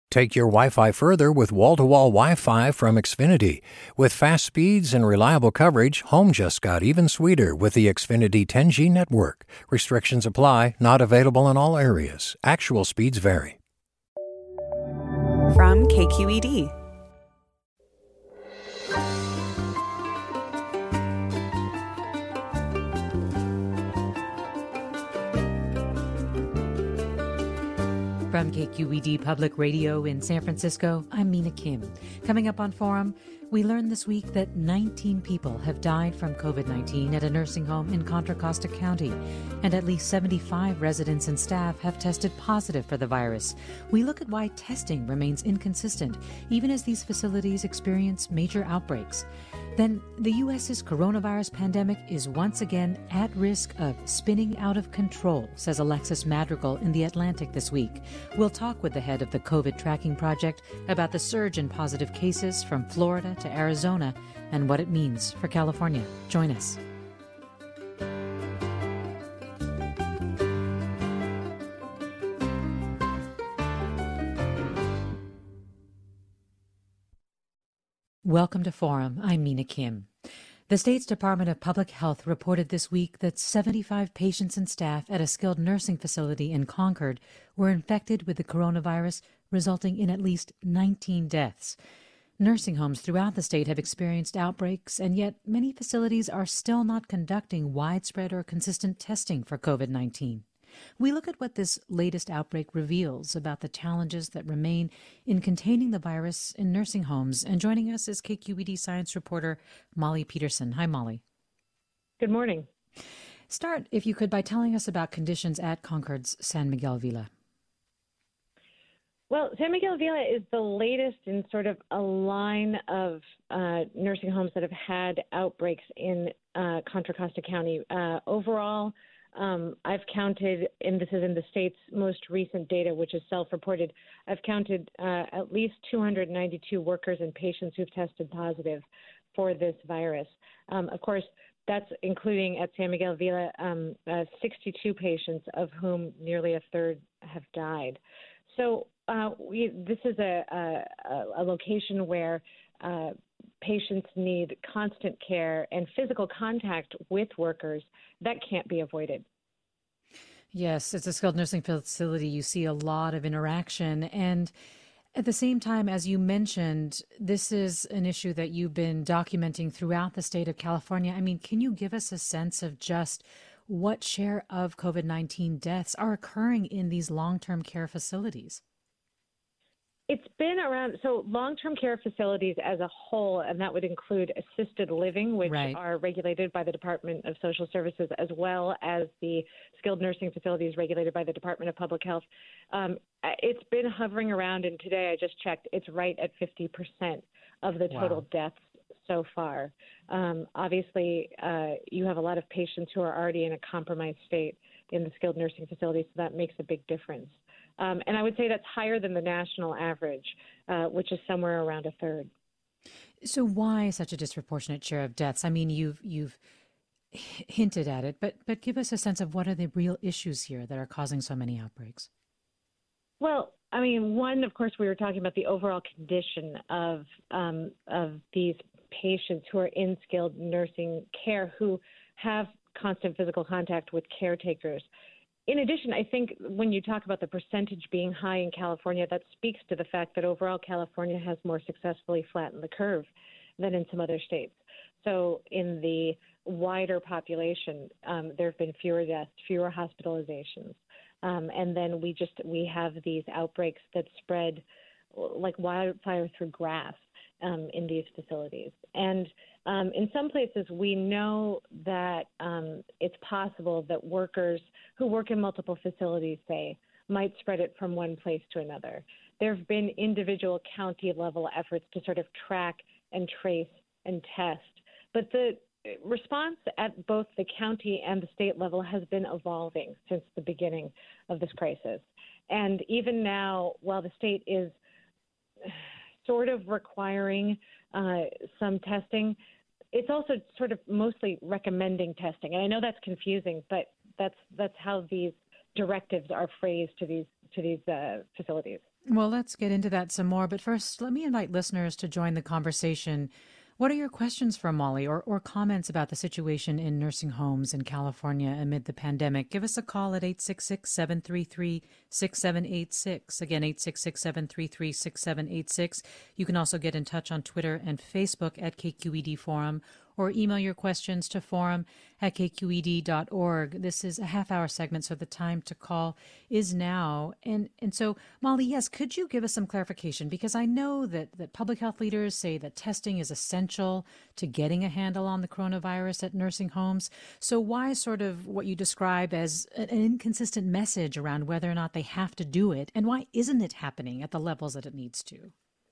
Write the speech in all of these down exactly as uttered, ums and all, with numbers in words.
Take your Wi-Fi further with wall-to-wall Wi-Fi from Xfinity. With fast speeds and reliable coverage, home just got even sweeter with the Xfinity ten G network. Restrictions apply, not available in all areas. Actual speeds vary. From K Q E D. From K Q E D Public Radio in San Francisco, I'm Mina Kim. Coming up on Forum, we learned this week that nineteen people have died from covid nineteen at a nursing home in Contra Costa County, and at least seventy-five residents and staff have tested positive for the virus. We look at why testing remains inconsistent, even as these facilities experience major outbreaks. Then, the U S's coronavirus pandemic is once again at risk of spinning out of control, says Alexis Madrigal in The Atlantic this week. We'll talk with the head of the COVID Tracking Project about the surge in positive cases from Florida to Arizona and what it means for California. Join us. Welcome to Forum. I'm Mina Kim. The state's Department of Public Health reported this week that seventy-five patients and staff at a skilled nursing facility in Concord were infected with the coronavirus, resulting in at least nineteen deaths. Nursing homes throughout the state have experienced outbreaks, and yet many facilities are still not conducting widespread or consistent testing for covid nineteen. We look at what this latest outbreak reveals about the challenges that remain in containing the virus in nursing homes. And joining us is K Q E D science reporter Molly Peterson. Hi, Molly. Good morning. Start, if you could, by telling us about conditions at Concord's San Miguel Villa. Well, San Miguel Villa is the latest in sort of a line of uh, nursing homes that have had outbreaks in uh, Contra Costa County. Uh, overall, Um, I've counted, and this is in the state's most recent data, which is self-reported, I've counted uh, at least two hundred ninety-two workers and patients who've tested positive for this virus. Um, of course, that's including at San Miguel Villa um, uh, sixty-two patients, of whom nearly a third have died. So uh, we, this is a, a, a location where uh, patients need constant care and physical contact with workers. That can't be avoided. Yes, it's a skilled nursing facility. You see a lot of interaction. And at the same time, as you mentioned, this is an issue that you've been documenting throughout the state of California. I mean, can you give us a sense of just what share of covid nineteen deaths are occurring in these long-term care facilities? It's been around, so long-term care facilities as a whole, and that would include assisted living, which right. are regulated by the Department of Social Services, as well as the skilled nursing facilities regulated by the Department of Public Health. Um, it's been hovering around, and today I just checked, it's right at fifty percent of the total wow. deaths so far. Um, obviously, uh, you have a lot of patients who are already in a compromised state in the skilled nursing facilities, so that makes a big difference. Um, and I would say that's higher than the national average, uh, which is somewhere around a third. So why such a disproportionate share of deaths? I mean, you've you've hinted at it, but but give us a sense of what are the real issues here that are causing so many outbreaks? Well, I mean, one, of course, we were talking about the overall condition of um, of these patients who are in skilled nursing care who have constant physical contact with caretakers. In addition, I think when you talk about the percentage being high in California, that speaks to the fact that overall California has more successfully flattened the curve than in some other states. So in the wider population, um, there have been fewer deaths, fewer hospitalizations. Um, and then we just we have these outbreaks that spread like wildfire through grass um, in these facilities. And Um, in some places, we know that um, it's possible that workers who work in multiple facilities, say, might spread it from one place to another. There have been individual county-level efforts to sort of track and trace and test. But the response at both the county and the state level has been evolving since the beginning of this crisis. And even now, while the state is sort of requiring uh, some testing, it's also sort of mostly recommending testing. And I know that's confusing, but that's that's how these directives are phrased to these to these uh, facilities. Well, let's get into that some more. But first, let me invite listeners to join the conversation. What are your questions for Molly or, or comments about the situation in nursing homes in California amid the pandemic? Give us a call at eight six six, seven three three, six seven eight six. Again, eight six six, seven three three, six seven eight six. You can also get in touch on Twitter and Facebook at K Q E D Forum, or email your questions to forum at k q e d dot org. This is a half-hour segment, so the time to call is now. And and so, Molly, yes, could you give us some clarification? Because I know that, that public health leaders say that testing is essential to getting a handle on the coronavirus at nursing homes. So why sort of what you describe as an inconsistent message around whether or not they have to do it, and why isn't it happening at the levels that it needs to?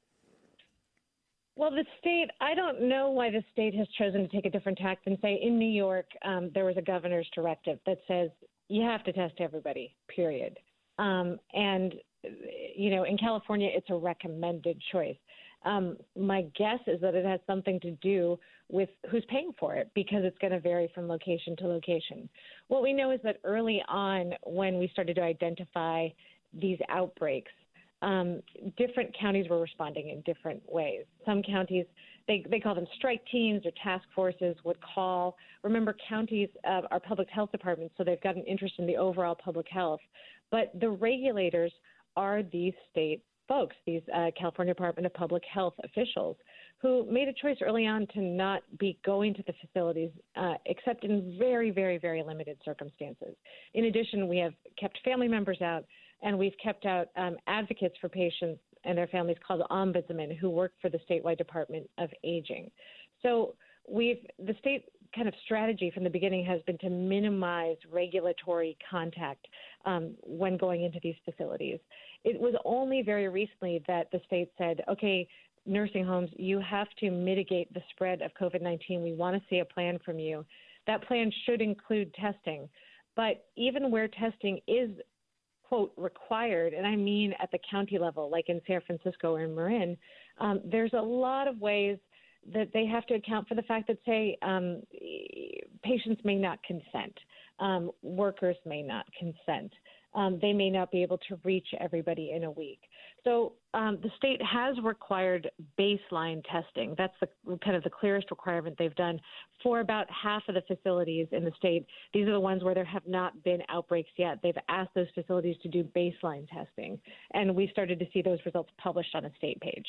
Well, the state, I don't know why the state has chosen to take a different tack than, say, in New York, um, there was a governor's directive that says you have to test everybody, period. Um, and, you know, in California, it's a recommended choice. Um, my guess is that it has something to do with who's paying for it, because it's going to vary from location to location. What we know is that early on, when we started to identify these outbreaks, Um, different counties were responding in different ways. Some counties, they, they call them strike teams or task forces, would call. Remember, counties uh, are public health departments, so they've got an interest in the overall public health. But the regulators are these state folks, these uh, California Department of Public Health officials, who made a choice early on to not be going to the facilities uh, except in very, very, very limited circumstances. In addition, we have kept family members out, and we've kept out um, advocates for patients and their families called ombudsmen who work for the statewide Department of Aging. So we've the state kind of strategy from the beginning has been to minimize regulatory contact um, when going into these facilities. It was only very recently that the state said, okay, nursing homes, you have to mitigate the spread of COVID nineteen. We want to see a plan from you. That plan should include testing. But even where testing is, quote, required, and I mean at the county level, like in San Francisco or in Marin, um, there's a lot of ways that they have to account for the fact that, say, um, patients may not consent, um, workers may not consent. Um, they may not be able to reach everybody in a week. So um, the state has required baseline testing. That's the kind of the clearest requirement they've done for about half of the facilities in the state. These are the ones where there have not been outbreaks yet. They've asked those facilities to do baseline testing, and we started to see those results published on a state page.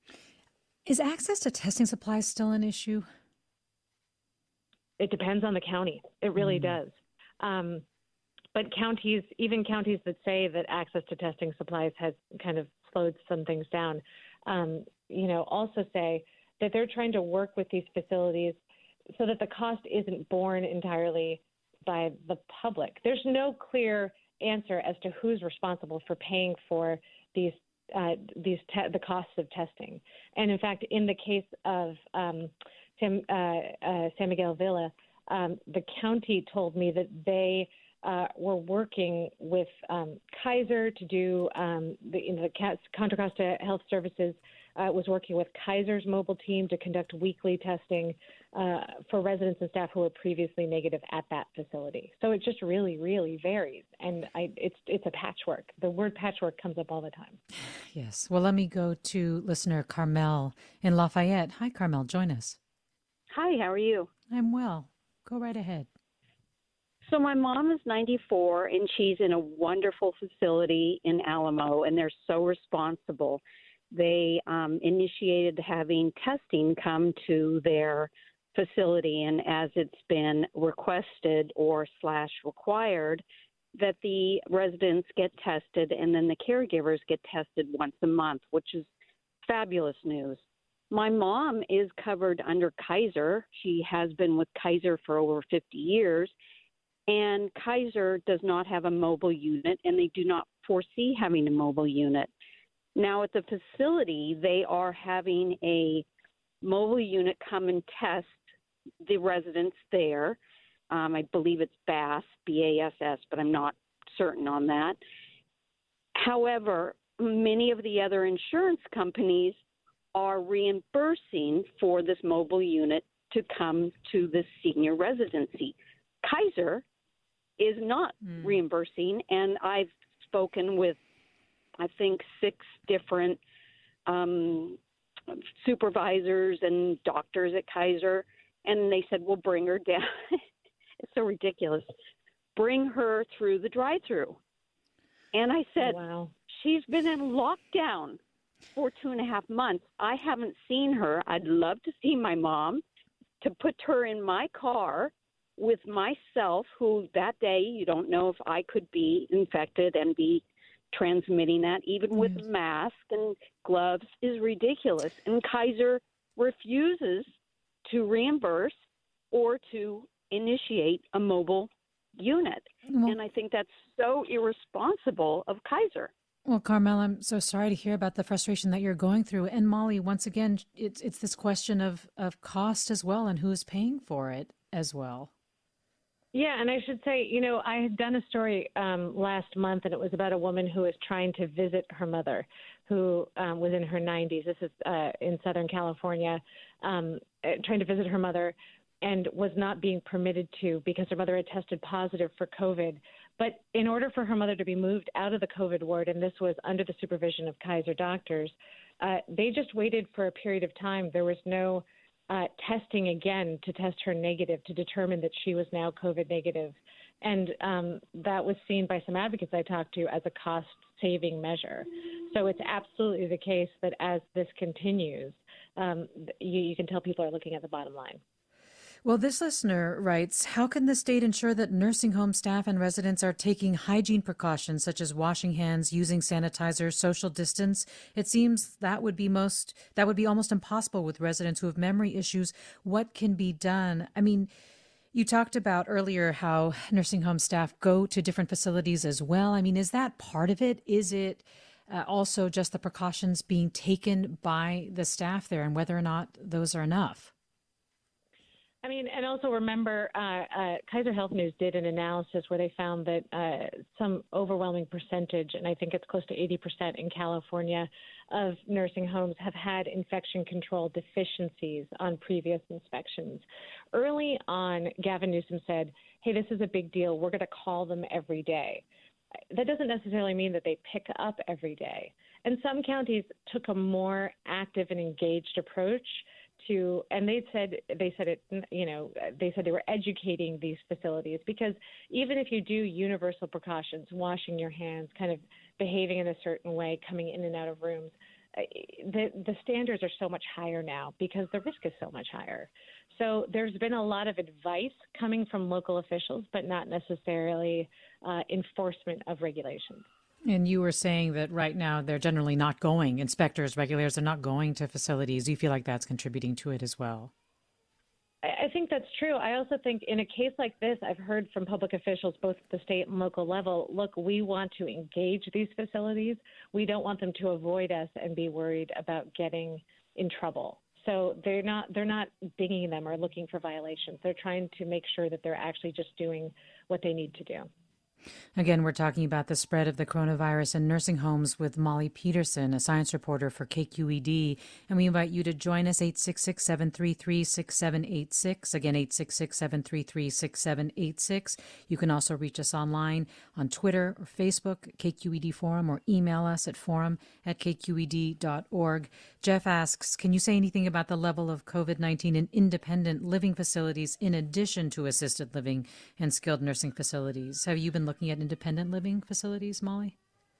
Is access to testing supplies still an issue? It depends on the county. It really mm. does. Um, But counties, even counties that say that access to testing supplies has kind of slowed some things down, um, you know, also say that they're trying to work with these facilities so that the cost isn't borne entirely by the public. There's no clear answer as to who's responsible for paying for these uh, these te- the costs of testing. And in fact, in the case of um, San, uh, uh, San Miguel Villa, um, the county told me that they Uh, we're working with um, Kaiser to do um, the, you know, the Contra Costa Health Services uh, was working with Kaiser's mobile team to conduct weekly testing uh, for residents and staff who were previously negative at that facility. So it just really, really varies, and I, it's it's a patchwork. The word patchwork comes up all the time. Yes. Well, let me go to listener Carmel in Lafayette. Hi, Carmel. Join us. Hi. How are you? I'm well. Go right ahead. So my mom is ninety-four, and she's in a wonderful facility in Alamo, and they're so responsible. They um, initiated having testing come to their facility, and as it's been requested or slash required, that the residents get tested, and then the caregivers get tested once a month, which is fabulous news. My mom is covered under Kaiser. She has been with Kaiser for over fifty years. And Kaiser does not have a mobile unit, and they do not foresee having a mobile unit. Now, at the facility, they are having a mobile unit come and test the residents there. Um, I believe it's B A S, B A S S, but I'm not certain on that. However, many of the other insurance companies are reimbursing for this mobile unit to come to the senior residency. Kaiser is not mm. reimbursing, and I've spoken with I think, six different um, supervisors and doctors at Kaiser, and they said, "Well, bring her down." It's so ridiculous. Bring her through the drive-through. And I said, wow. She's been in lockdown for two and a half months. I haven't seen her. I'd love to see my mom, to put her in my car with myself, who that day you don't know if I could be infected and be transmitting that, even with Yes. a mask and gloves, is ridiculous. And Kaiser refuses to reimburse or to initiate a mobile unit. Well, and I think that's so irresponsible of Kaiser. well, Carmel, I'm so sorry to hear about the frustration that you're going through. And Molly, once again, it's it's this question of, of cost as well and who's paying for it as well. Yeah, and I should say, you know, I had done a story um, last month, and it was about a woman who was trying to visit her mother, who um, was in her nineties. This is uh, in Southern California, um, uh, trying to visit her mother, and was not being permitted to because her mother had tested positive for COVID. But in order for her mother to be moved out of the COVID ward, and this was under the supervision of Kaiser doctors, uh, they just waited for a period of time. There was no uh, testing again to test her negative to determine that she was now COVID negative. And um, that was seen by some advocates I talked to as a cost-saving measure. So it's absolutely the case that as this continues, um, you, you can tell people are looking at the bottom line. Well, this listener writes, how can the state ensure that nursing home staff and residents are taking hygiene precautions such as washing hands, using sanitizer, social distance? It seems that would be most that would be almost impossible with residents who have memory issues. What can be done? I mean, you talked about earlier how nursing home staff go to different facilities as well. I mean, is that part of it? Is it uh, also just the precautions being taken by the staff there and whether or not those are enough? I mean, and also remember, uh, uh, Kaiser Health News did an analysis where they found that uh, some overwhelming percentage, and I think it's close to eighty percent in California, of nursing homes have had infection control deficiencies on previous inspections. Early on, Gavin Newsom said, hey, this is a big deal. We're going to call them every day. That doesn't necessarily mean that they pick up every day. And some counties took a more active and engaged approach to, and they said they said it, you know, they said they were educating these facilities because even if you do universal precautions, washing your hands, kind of behaving in a certain way, coming in and out of rooms, the the standards are so much higher now because the risk is so much higher. So there's been a lot of advice coming from local officials, but not necessarily uh, enforcement of regulations. And you were saying that right now they're generally not going, inspectors, regulators are not going to facilities. Do you feel like that's contributing to it as well? I think that's true. I also think in a case like this, I've heard from public officials, both at the state and local level, look, we want to engage these facilities. We don't want them to avoid us and be worried about getting in trouble. So they're not they're not dinging them or looking for violations. They're trying to make sure that they're actually just doing what they need to do. Again, we're talking about the spread of the coronavirus in nursing homes with Molly Peterson, a science reporter for K Q E D. And we invite you to join us, eight six six, seven three three, six seven eight six. Again, eight six six, seven three three, six seven eight six. You can also reach us online on Twitter or Facebook, K Q E D Forum, or email us at forum at k q e d dot org. Jeff asks, can you say anything about the level of COVID nineteen in independent living facilities in addition to assisted living and skilled nursing facilities? Have you been looking at independent living facilities, Molly?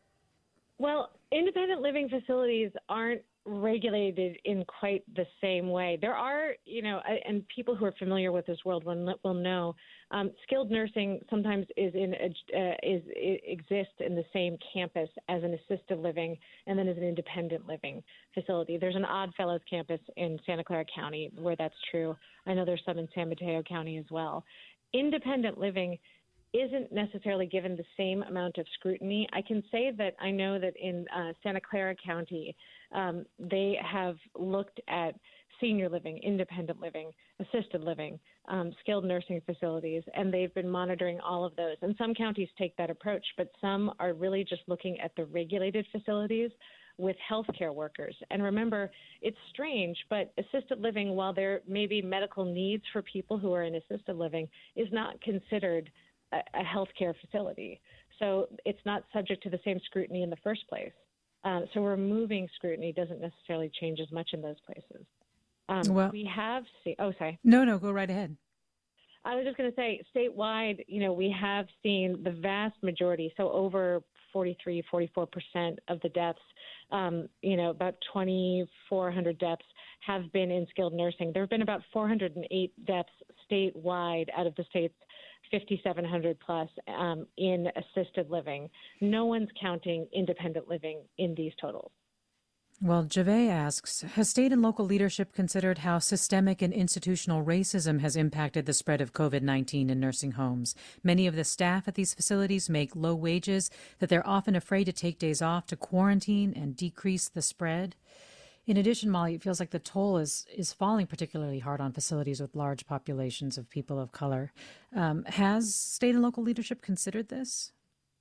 Well, independent living facilities aren't regulated in quite the same way. There are, you know, and people who are familiar with this world will, will know, um, skilled nursing sometimes is in uh, is exists in the same campus as an assisted living and then as an independent living facility. There's an Oddfellows campus in Santa Clara County where that's true. I know there's some in San Mateo County as well. Independent living isn't necessarily given the same amount of scrutiny. I can say that I know that in uh, Santa Clara County, um, they have looked at senior living, independent living, assisted living, um, skilled nursing facilities, and they've been monitoring all of those. And some counties take that approach, but some are really just looking at the regulated facilities with healthcare workers. And remember, it's strange, but assisted living, while there may be medical needs for people who are in assisted living, is not considered a healthcare facility. so it's not subject to the same scrutiny in the first place. Uh, so removing scrutiny doesn't necessarily change as much in those places. Um, well, we have seen, oh, sorry. No, no, go right ahead. I was just going to say, statewide, you know, we have seen the vast majority, so over forty-three, forty-four percent of the deaths, um, you know, about twenty-four hundred deaths have been in skilled nursing. There have been about four hundred eight deaths statewide out of the state's fifty-seven hundred plus um, in assisted living. No one's counting independent living in these totals. Well, Jave asks, has state and local leadership considered how systemic and institutional racism has impacted the spread of COVID nineteen in nursing homes? Many of the staff at these facilities make low wages, that they're often afraid to take days off to quarantine and decrease the spread. In addition, Molly, it feels like the toll is, is falling particularly hard on facilities with large populations of people of color. Um, has state and local leadership considered this?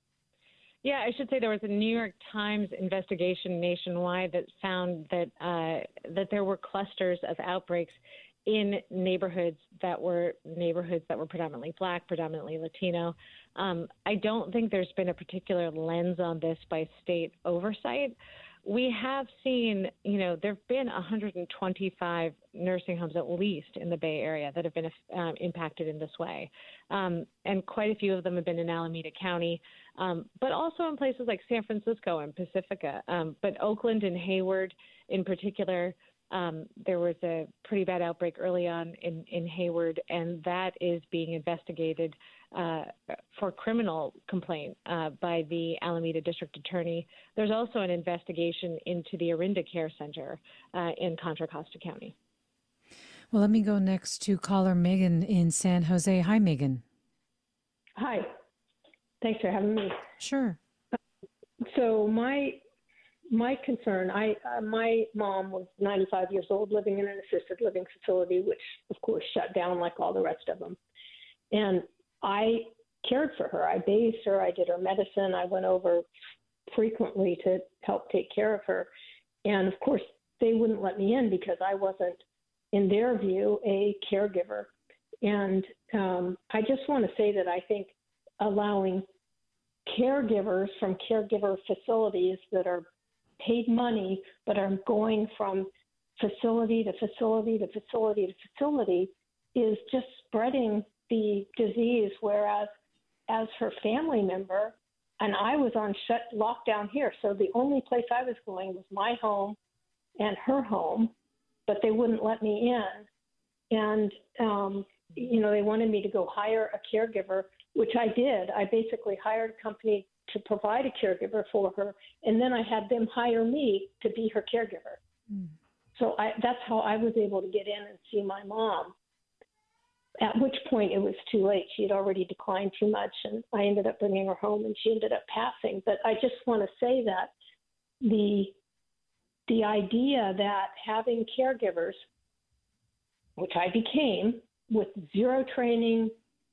Yeah, I should say there was a New York Times investigation nationwide that found that uh, that there were clusters of outbreaks in neighborhoods that were neighborhoods that were predominantly Black, predominantly Latino. Um, I don't think there's been a particular lens on this by state oversight. We have seen, you know, there have been one hundred twenty-five nursing homes at least in the Bay Area that have been um, impacted in this way. Um, and quite a few of them have been in Alameda County, um, but also in places like San Francisco and Pacifica. Um, but Oakland and Hayward in particular, um, there was a pretty bad outbreak early on in, in Hayward, and that is being investigated uh, for criminal complaint uh, by the Alameda District Attorney. There's also an investigation into the Orinda Care Center uh, in Contra Costa County. Well, let me go next to caller Megan in San Jose. Hi, Megan. Hi. Thanks for having me. Sure. So my my concern, I uh, my mom was ninety-five years old, living in an assisted living facility, which of course shut down like all the rest of them. And I cared for her. I bathed her. I did her medicine. I went over frequently to help take care of her. And of course, they wouldn't let me in because I wasn't, in their view, a caregiver. And um, I just want to say that I think allowing caregivers from caregiver facilities that are paid money but are going from facility to facility to facility to facility is just spreading the disease, whereas as her family member, and I was on shut lockdown here, so the only place I was going was my home and her home, but they wouldn't let me in. And, um, you know, they wanted me to go hire a caregiver, which I did. I basically hired a company to provide a caregiver for her, and then I had them hire me to be her caregiver. Mm. So I, that's how I was able to get in and see my mom, at which point it was too late. She had already declined too much, and I ended up bringing her home, and she ended up passing. But I just want to say that the the idea that having caregivers, which I became with zero training,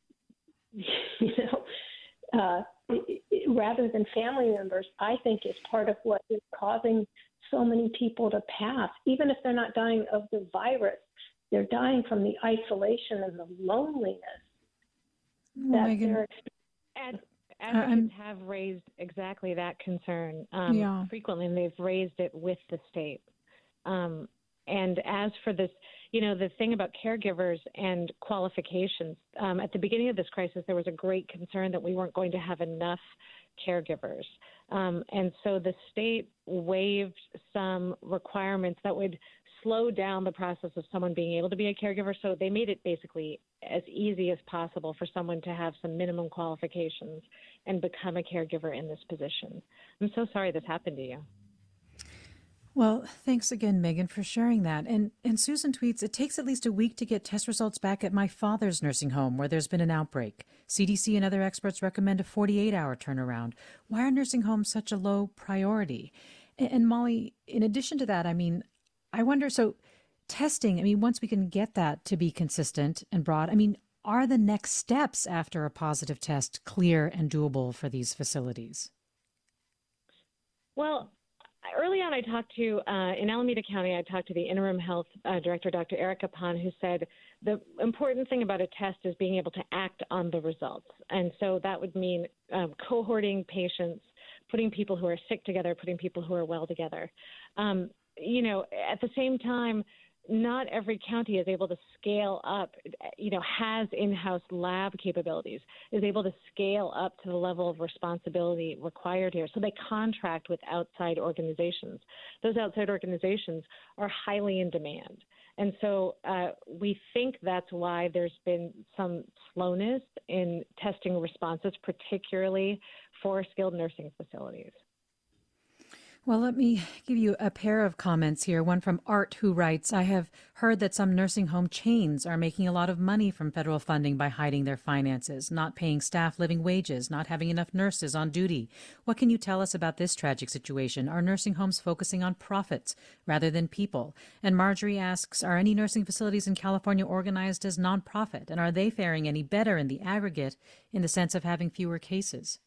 you know, uh, it, it, rather than family members, I think is part of what is causing so many people to pass, even if they're not dying of the virus. They're dying from the isolation and the loneliness that Megan, they're experiencing. Advocates uh, have raised exactly that concern um, yeah. frequently, and they've raised it with the state. Um, and as for this, you know, the thing about caregivers and qualifications, um, at the beginning of this crisis, there was a great concern that we weren't going to have enough caregivers. Um, and so the state waived some requirements that would slow down the process of someone being able to be a caregiver. So they made it basically as easy as possible for someone to have some minimum qualifications and become a caregiver in this position. I'm so sorry this happened to you. Well, thanks again, Megan, for sharing that. And and Susan tweets, it takes at least a week to get test results back at my father's nursing home where there's been an outbreak. C D C and other experts recommend a forty-eight hour turnaround. Why are nursing homes such a low priority? And, and Molly, in addition to that, I mean, I wonder, so testing, I mean, once we can get that to be consistent and broad, I mean, are the next steps after a positive test clear and doable for these facilities? Well, early on, I talked to, uh, in Alameda County, I talked to the interim health uh, director, Doctor Erica Pan, who said the important thing about a test is being able to act on the results. And so that would mean um, cohorting patients, putting people who are sick together, putting people who are well together. Um, you know, at the same time, not every county is able to scale up, you know, has in-house lab capabilities, is able to scale up to the level of responsibility required here. So they contract with outside organizations. Those outside organizations are highly in demand. And so uh, we think that's why there's been some slowness in testing responses, particularly for skilled nursing facilities. Well, let me give you a pair of comments here. One from Art, who writes, I have heard that some nursing home chains are making a lot of money from federal funding by hiding their finances, not paying staff living wages, not having enough nurses on duty. What can you tell us about this tragic situation? Are nursing homes focusing on profits rather than people? And Marjorie asks, are any nursing facilities in California organized as nonprofit? And are they faring any better in the aggregate in the sense of having fewer cases?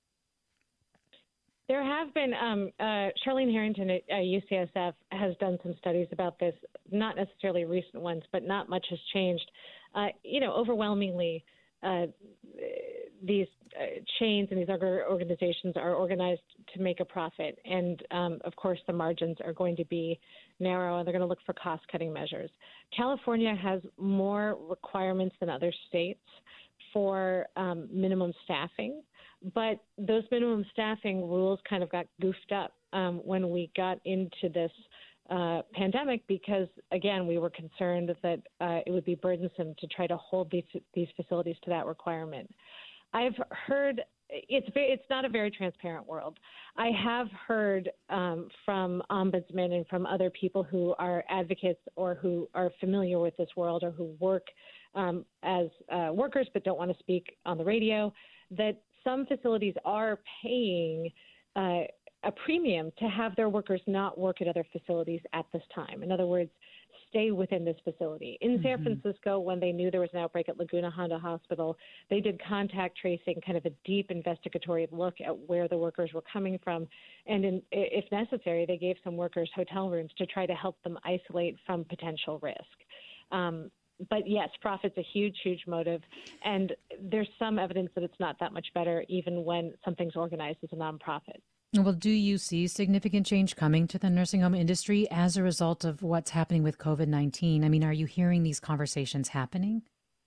There have been, um, uh, Charlene Harrington at uh, U C S F has done some studies about this, not necessarily recent ones, but not much has changed. Uh, you know, overwhelmingly, uh, these uh, chains and these other organizations are organized to make a profit. And, um, of course, the margins are going to be narrow, and they're going to look for cost-cutting measures. California has more requirements than other states for um, minimum staffing. But those minimum staffing rules kind of got goofed up um, when we got into this uh, pandemic because, again, we were concerned that uh, it would be burdensome to try to hold these these facilities to that requirement. I've heard it's very, it's not a very transparent world. I have heard um, from ombudsmen and from other people who are advocates or who are familiar with this world or who work um, as uh, workers but don't want to speak on the radio that some facilities are paying uh, a premium to have their workers not work at other facilities at this time. In other words, stay within this facility. In mm-hmm. San Francisco, when they knew there was an outbreak at Laguna Honda Hospital, they did contact tracing, kind of a deep investigatory look at where the workers were coming from. And in, if necessary, they gave some workers hotel rooms to try to help them isolate from potential risk. Um, But yes, profit's a huge, huge motive. And there's some evidence that it's not that much better, even when something's organized as a nonprofit. Well, do you see significant change coming to the nursing home industry as a result of what's happening with COVID nineteen? I mean, are you hearing these conversations happening?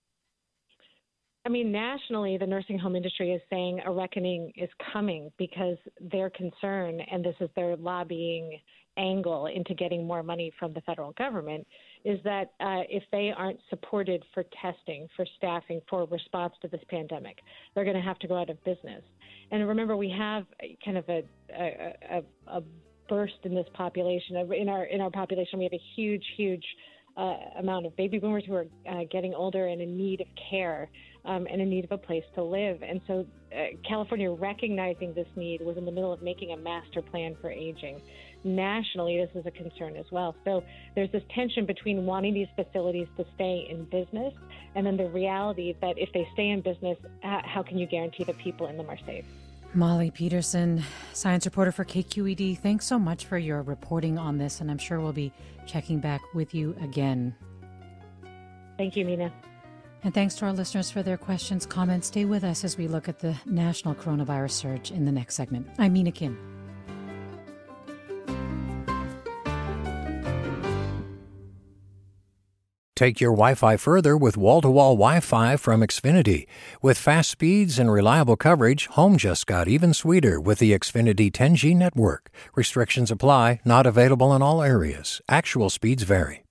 I mean, nationally, the nursing home industry is saying a reckoning is coming because their concern, and this is their lobbying angle into getting more money from the federal government, is that uh, if they aren't supported for testing, for staffing, for response to this pandemic, they're going to have to go out of business. And remember, we have kind of a, a, a, a burst in this population. In our in our population, we have a huge, huge uh, amount of baby boomers who are uh, getting older and in need of care um, and in need of a place to live. And so uh, California, recognizing this need, was in the middle of making a master plan for aging. Nationally, this is a concern as well. So there's this tension between wanting these facilities to stay in business and then the reality that if they stay in business, how can you guarantee that people in them are safe? Molly Peterson, science reporter for K Q E D, thanks so much for your reporting on this, and I'm sure we'll be checking back with you again. Thank you, Mina. And thanks to our listeners for their questions, comments. Stay with us as we look at the national coronavirus surge in the next segment. I'm Mina Kim. Take your Wi-Fi further with wall-to-wall Wi-Fi from Xfinity. With fast speeds and reliable coverage, home just got even sweeter with the Xfinity ten G network. Restrictions apply, not available in all areas. Actual speeds vary.